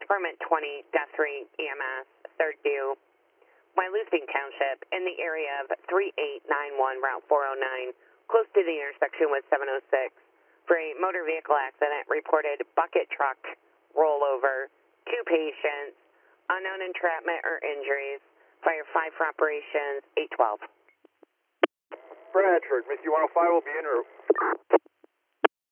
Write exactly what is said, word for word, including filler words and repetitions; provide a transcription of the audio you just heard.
Department twenty three E M S, third due, Wyalusing Township, in the area of three eight nine one Route four oh nine, close to the intersection with seven oh six, for a motor vehicle accident, reported bucket truck rollover, two patients, unknown entrapment or injuries, fire five for operations, eight twelve. Bradford, Mickey one oh five will be en route.